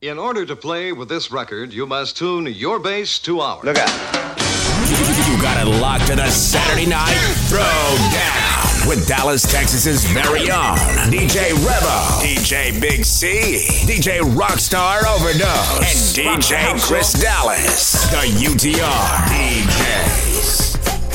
In order to play with this record, you must tune your bass to ours. Look out. You got it locked to the Saturday Night Throwdown with Dallas, Texas's very own DJ Revo, DJ Big C, DJ Rockstar Overdose, and DJ Chris Dallas, the UTR DJs.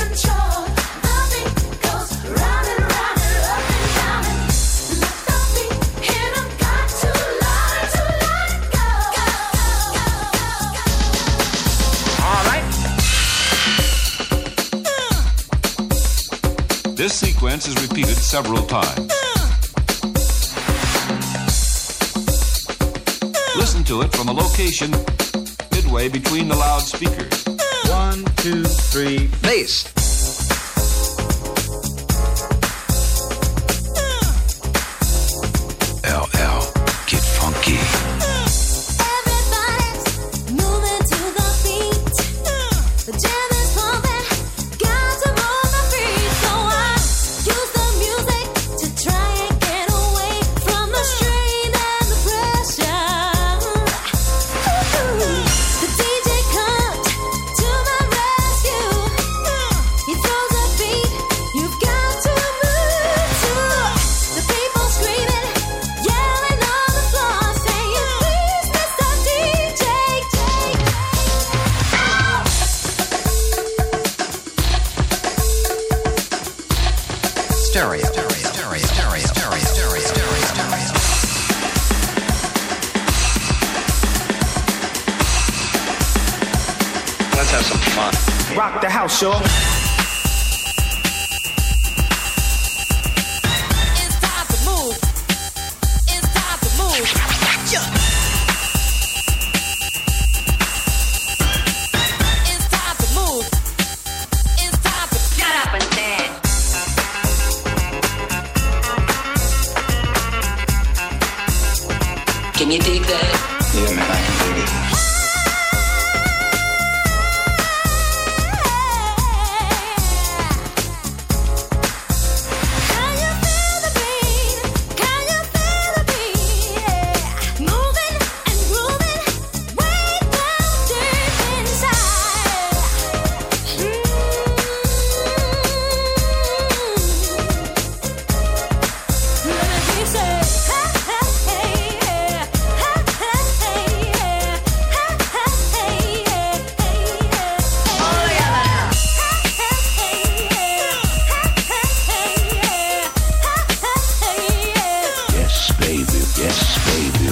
This sequence is repeated several times. Listen to it from a location midway between the loudspeakers. 1, 2, 3, Bass. LL, get funky. Everybody's moving to the beat. The jam is pumping. Got to move my feet. So I use the music to try and get away from the strain and the pressure. The DJ comes to my rescue. He throws a beat. You've got to move to. The people screaming, yelling on the floor, saying, "Please, Mr. DJ, stereo. Let's have some fun. Rock the house, y'all. It's time to move. It's time to move. It's time to move. It's time to get up and dance. Can you dig that? Yeah, man, I can dig it. Can you feel the beat? Can you feel the beat? Moving and grooving way down deep inside. Let me hear you say, hey, hey, hey, hey, hey, hey, hey, hey. All together. Yes, baby, yes, baby.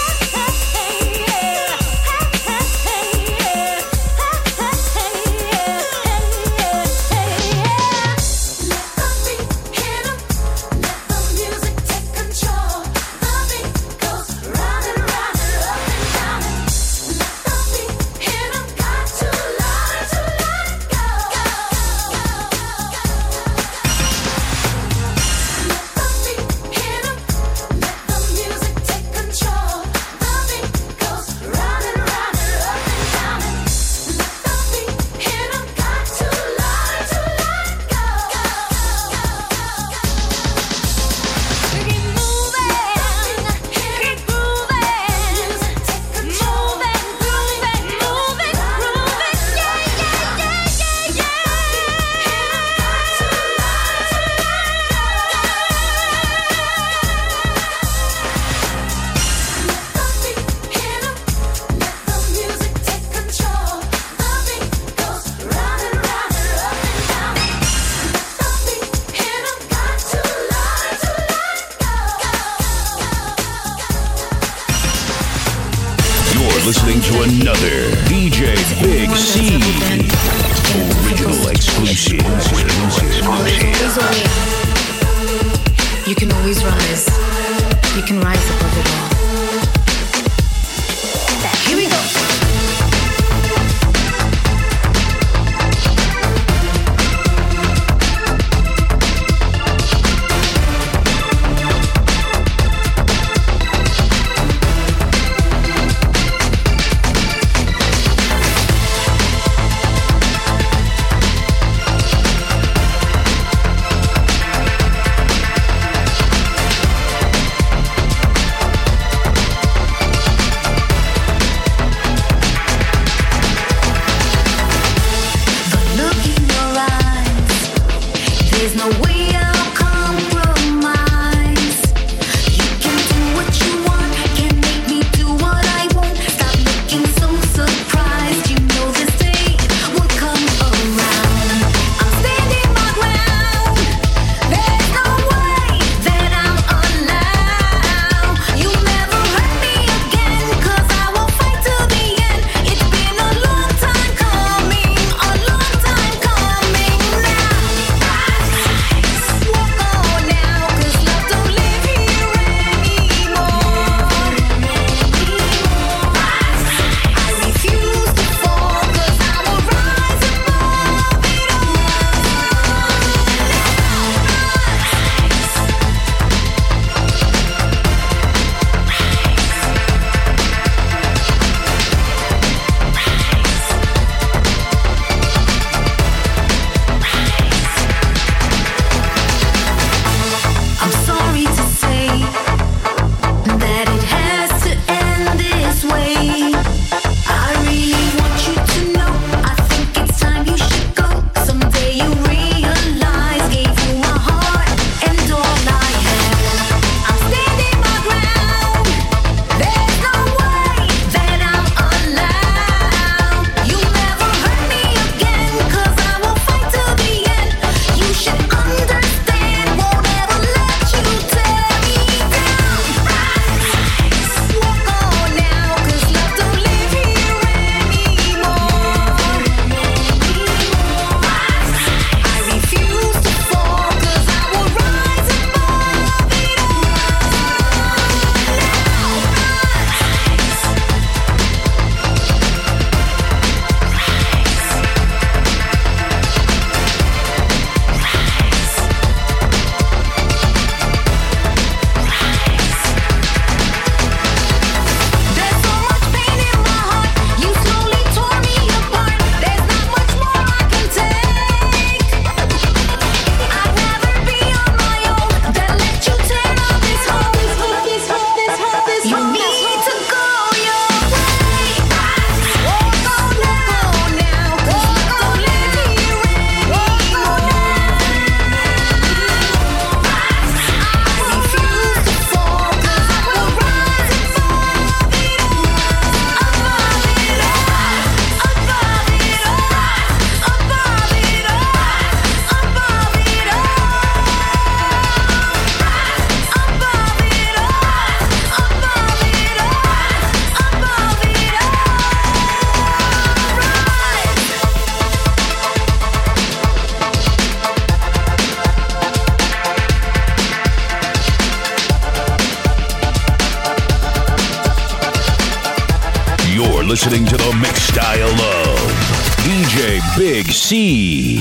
Listening to another DJ Big C original exclusive. You can always rise. You can rise above it all. Here we go. You're listening to the mix style of DJ Big C.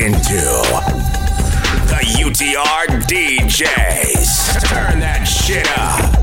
into the UTR DJs. Turn that shit up.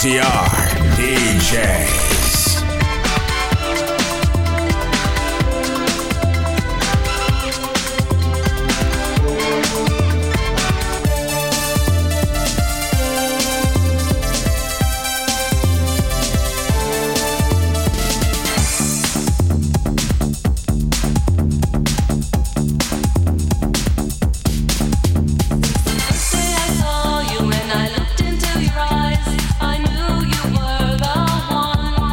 FTR DJs. I looked into your eyes. I knew you were the one.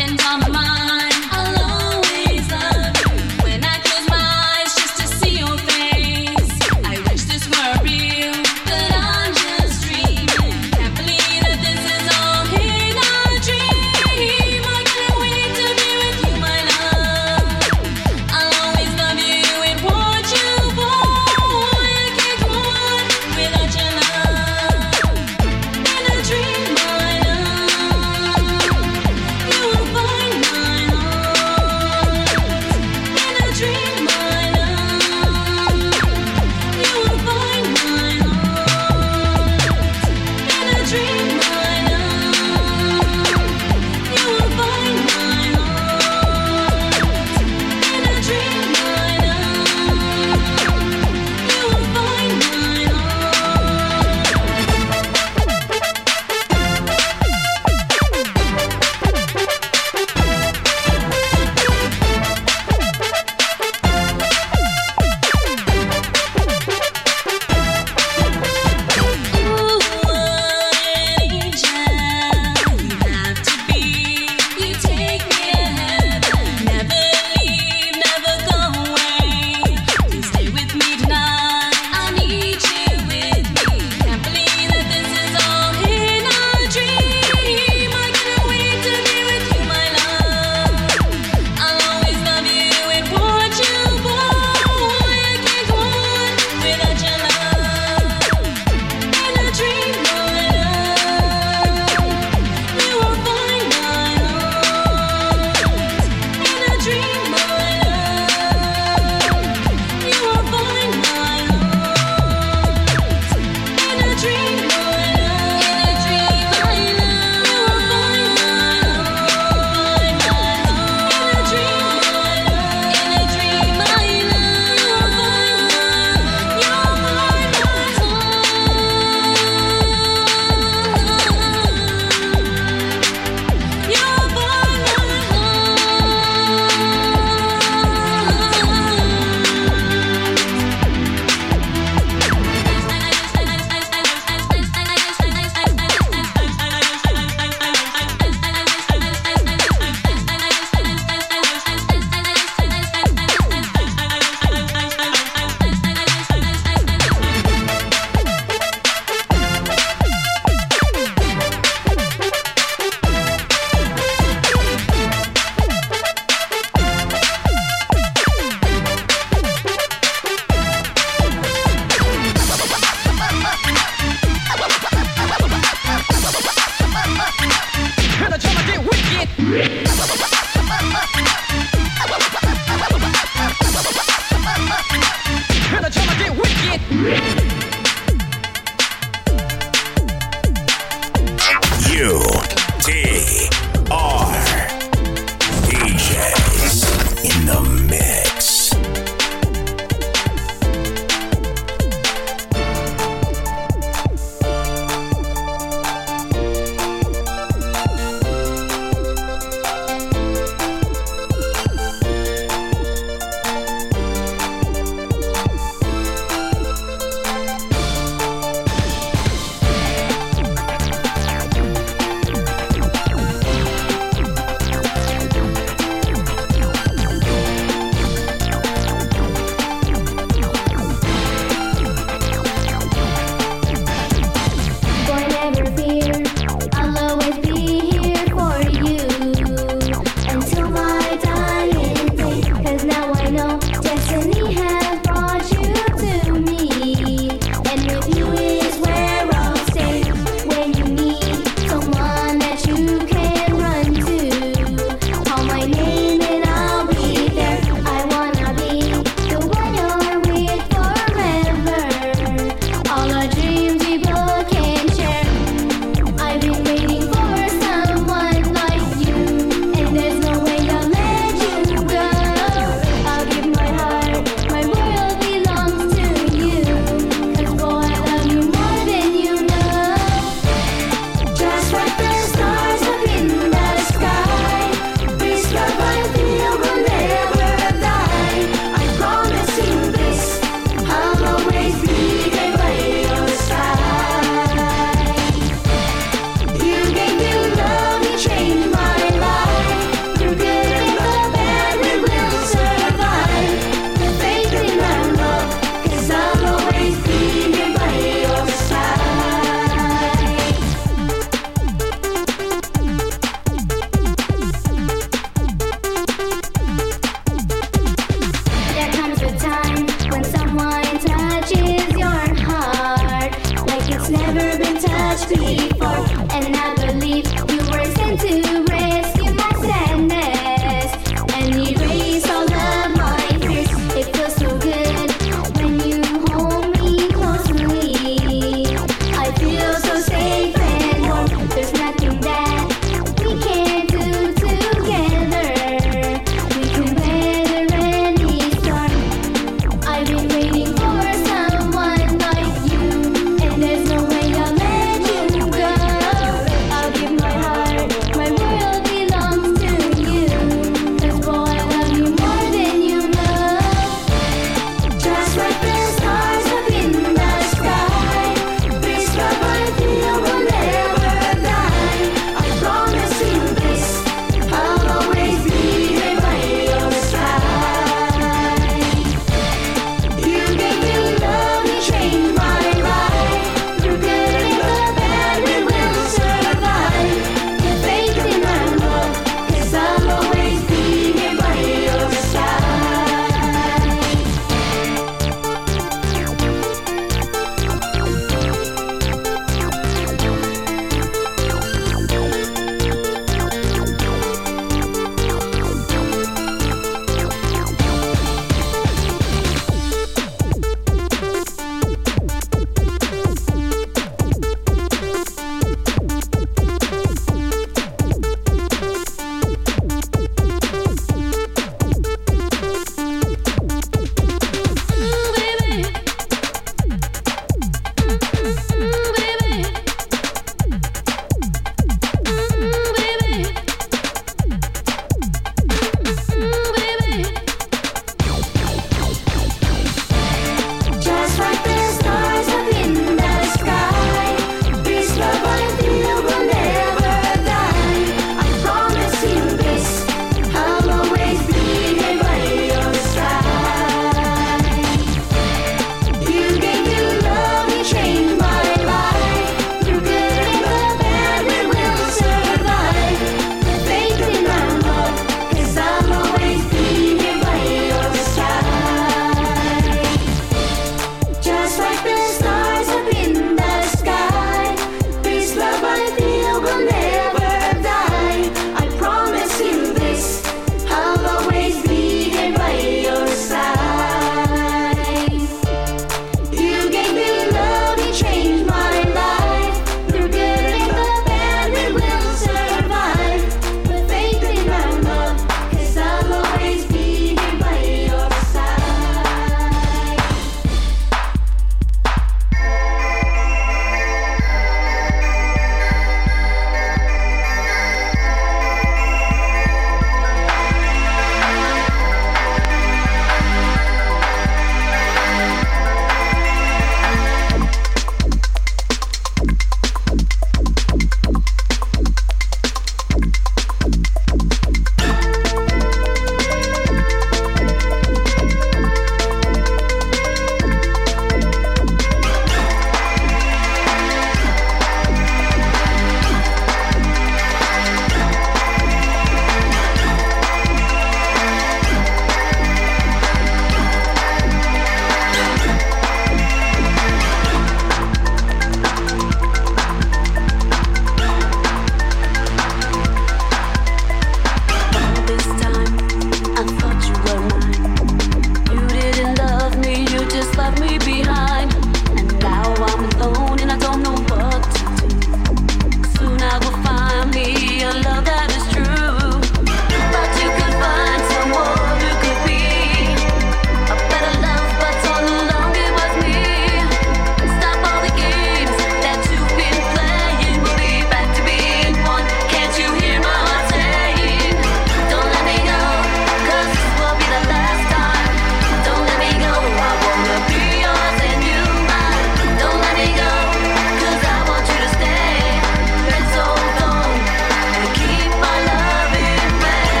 this time, I thought you were mine. You didn't love me, you just left me behind. And now I'm alone and I don't know what to do. Soon I will find me a love that is true. But you could find someone who could be a better love, but so long it was me. Stop all the games that you've been playing. We'll be back to being one. Can't you hear my heart saying, don't let me go, 'cause this will be the last time. Don't let me go, I wanna be yours and you mine. Don't let me go, 'cause I want you to stay. Let's hold on and keep my love in play.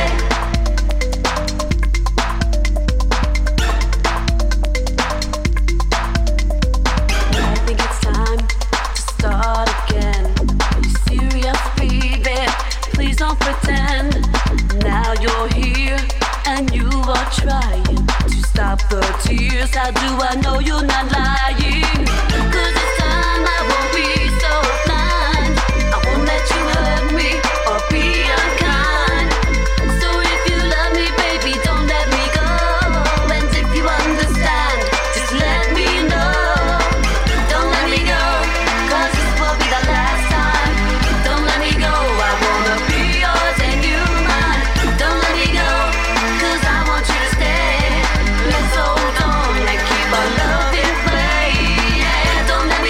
I think it's time to start again. Are you serious, baby? Please don't pretend. Now you're here and you are trying to stop the tears. How do I know you're not lying? 'Cause this time I won't be so blind. I won't let you hurt me or be unkind. So if you love me, baby, don't let me go. And if you understand, just let me know. Don't let me go, 'cause this will be the last time. Don't let me go, I wanna be yours and you mine. Don't let me go, 'cause I want you to stay. Let's hold on and keep our love in play. Yeah, don't let me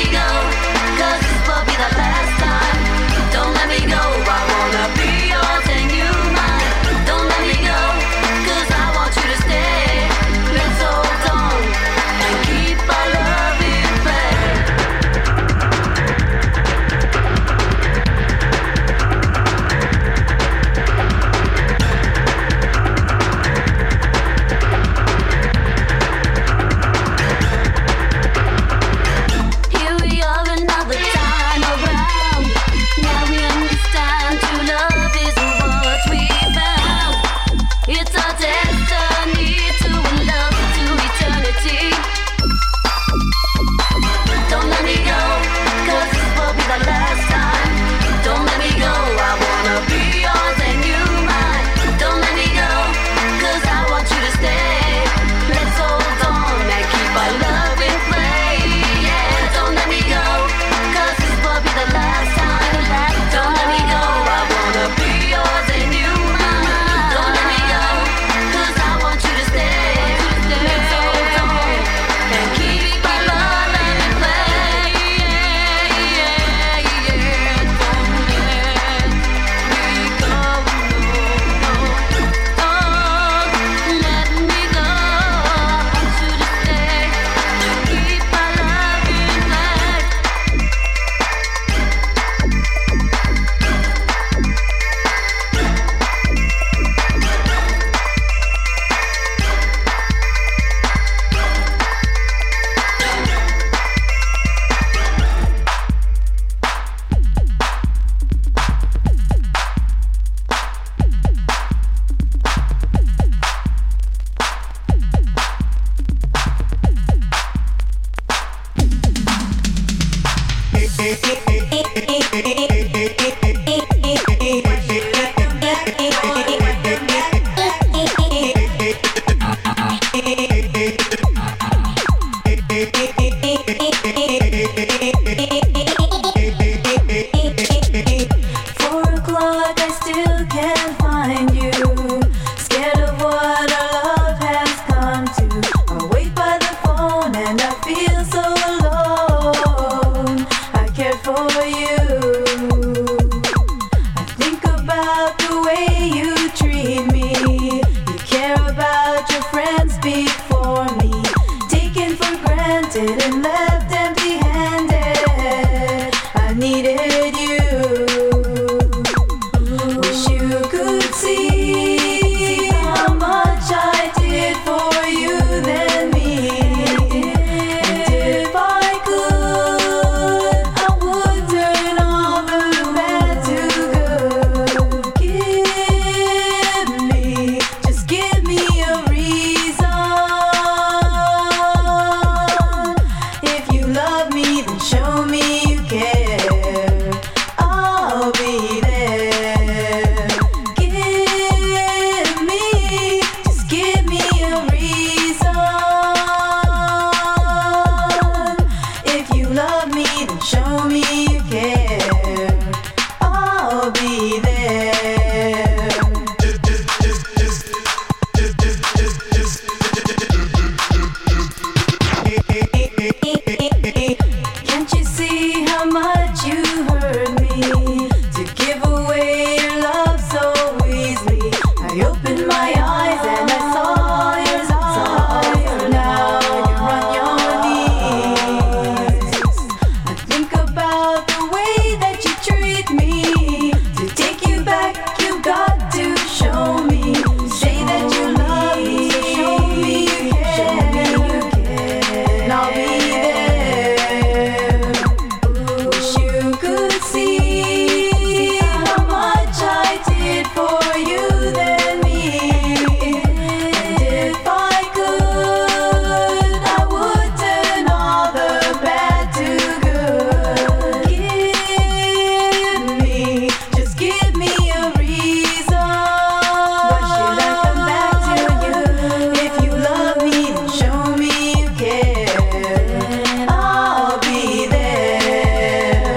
opened my eyes and I saw your eyes. Now you're on your knees. I think about the way that you treat me. To take you back, you got to show me. Say that you love me, so show me you can. And I'll be there. Wish you could see how much I did for you than me. And if I could, I would turn all the bad to good. Give me, just give me a reason. Why should I come back to you? If you love me, then show me you care. I'll be there.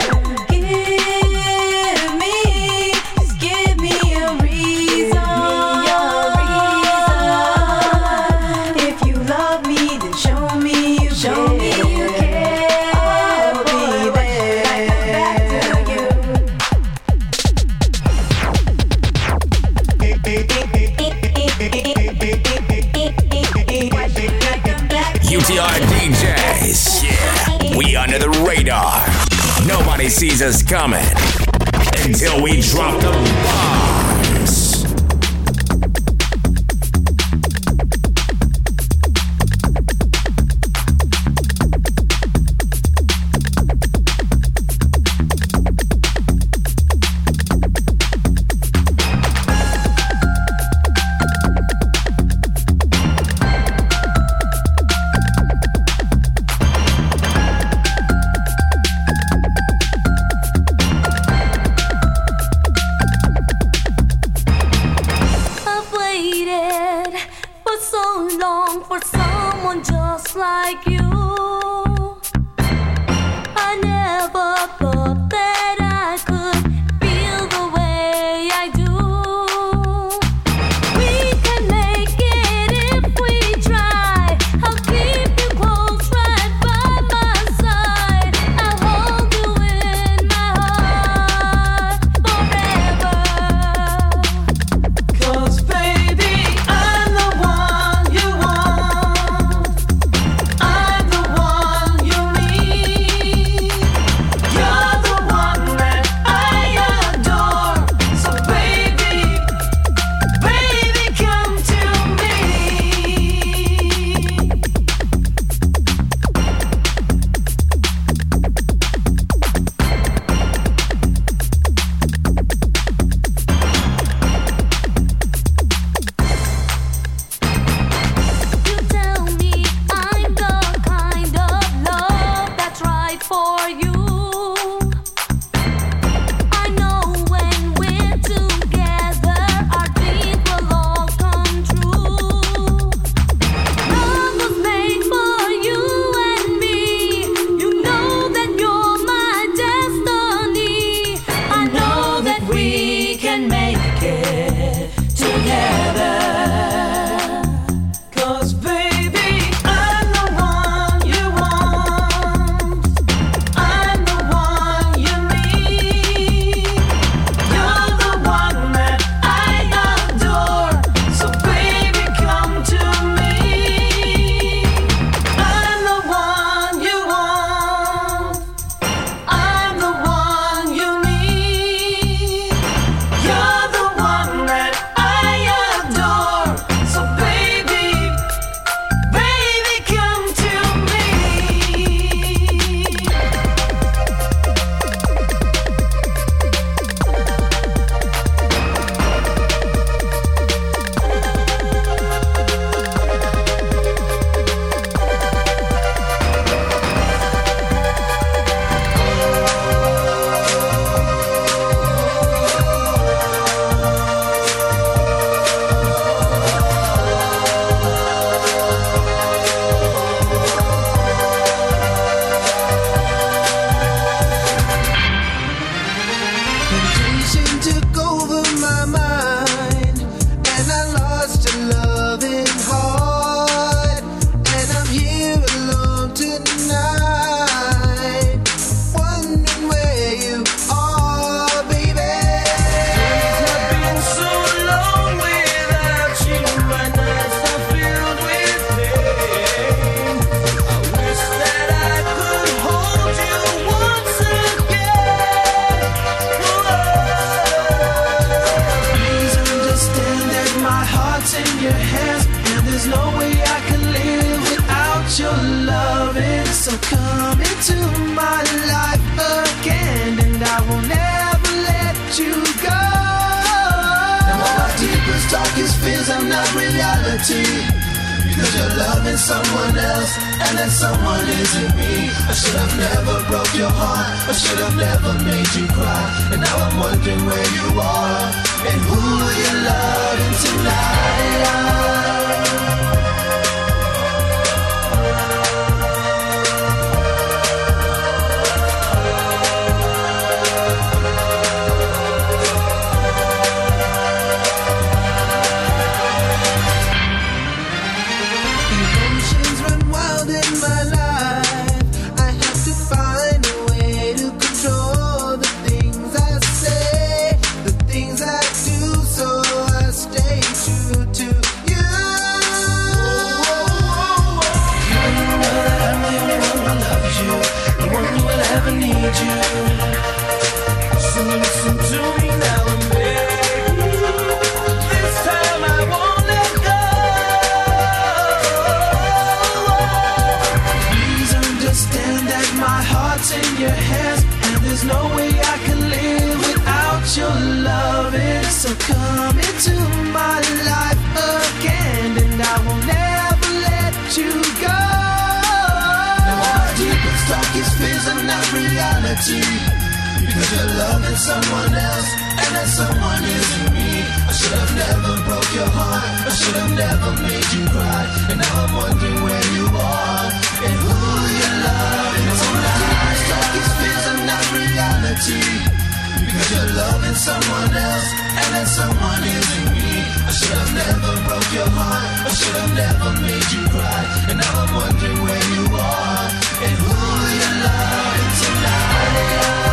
Give me, just give me a reason. If you love me, then show me you care. I'll be there. Come back to you. UTR DJs, yeah, we under the radar. Nobody sees us coming until we drop the bombs. I've waited for so long for someone just like you. I never thought that I could feel the way I do. We can make it if we try. I'll keep you close right by my side. I'll hold you in my heart forever. 'Cause baby, I'm the one you want. I'm the one you need. You're the one that heart's in your hands, and there's no way I can live without your loving. So come into my life again, and I will never let you go. Now all my deepest, darkest fears are not reality, because you're loving someone else, and that someone isn't me. I should have never broke your heart, I should have never made you cry. And now I'm wondering where you are, and who you're loving tonight. So come into my life again, and I will never let you go. Now all my deepest, darkest fears are not reality, because you're loving someone else, and that someone isn't me. I should have never broke your heart, I should have never made you cry. And now I'm wondering where you are, and who you're loving tonight. All my deepest, darkest fears are not reality, because you're loving someone else, and that someone isn't me. I should have never broke your heart, I should have never made you cry. And now I'm wondering where you are, and who you're loving tonight.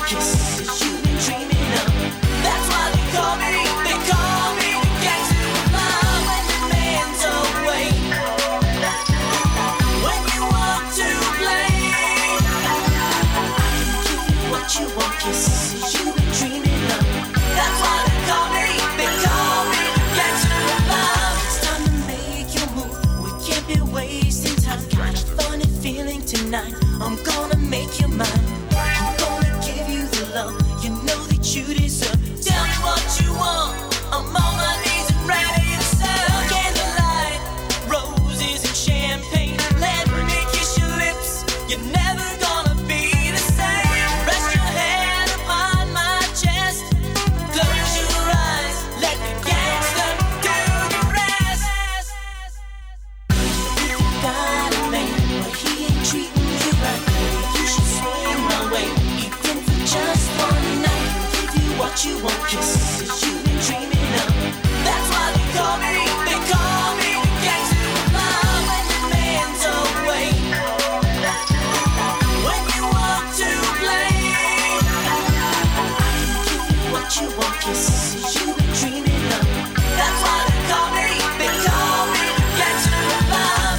kisses you've been dreaming of. That's why they call me the gangster of love. When the man's away, when you want to play, I can give you what you want, kisses you've been dreaming of. That's why they call me the gangster of love. It's time to make your move. We can't be wasting time. Got a funny feeling tonight. I'm gonna make you mine. I'm gonna give you the love you know that you deserve. Tell me what you want. I'm on my knees and ready to serve. Candlelight, roses and champagne. Let me kiss your lips. You're never gonna be the same. Rest your head upon my chest. Close your eyes. Let the gangster do the rest. You got a man, but he ain't treating you right. You should swing my way, even for just one night. Give you what you want, kisses you've been dreaming of. That's why they call me the gangster of love. When the man's away, when you want to play, I can give you what you want, kisses you've been dreaming of. That's why they call me the gangster of love.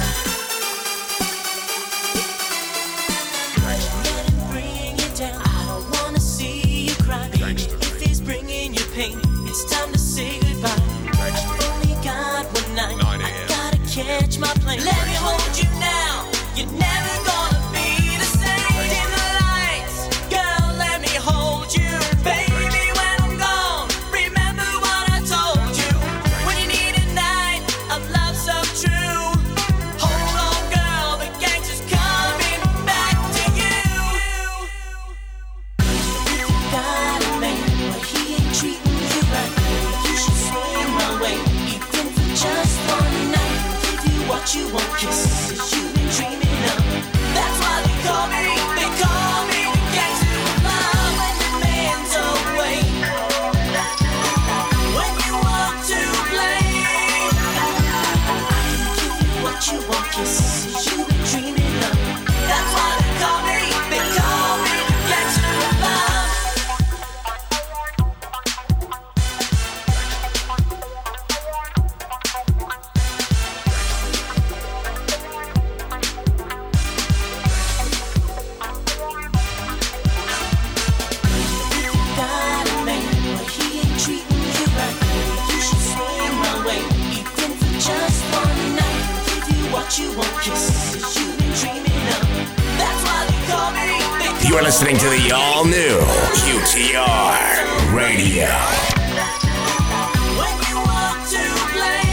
Let him bring you down. I don't wanna see you cry, baby. If he's bringing you pain, it's time to say goodbye. I've only got one night. I gotta catch my plane. Let me hold you now. You're never gonna be the same. In the lights, girl, let me hold you, baby. When I'm gone, remember what I told you. When you need a night of love so true, hold on, girl, the gangster's coming back to you. You got a man, but he ain't treating you right. You should swing my way, even for just one night. Give you what you want, kisses you've been dreaming of. That's why they call me the gangster of love. When the man's away, when you want to play, I can give you what you want, kisses you've been dreaming of. That's why they call me the gangster of love. Got a man, but he ain't treating you right. You should swing my way, even for just one night. Give you what you want, kisses you've been dreaming of. That's why they call me the You are listening to the all-new QTR Radio. when you want to play.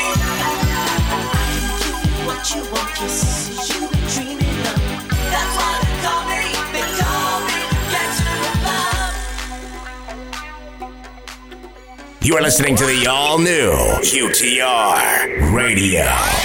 I can give you what you want, kisses you've been dreaming of. That's why they call me gangster of love. You are listening to the all-new QTR Radio.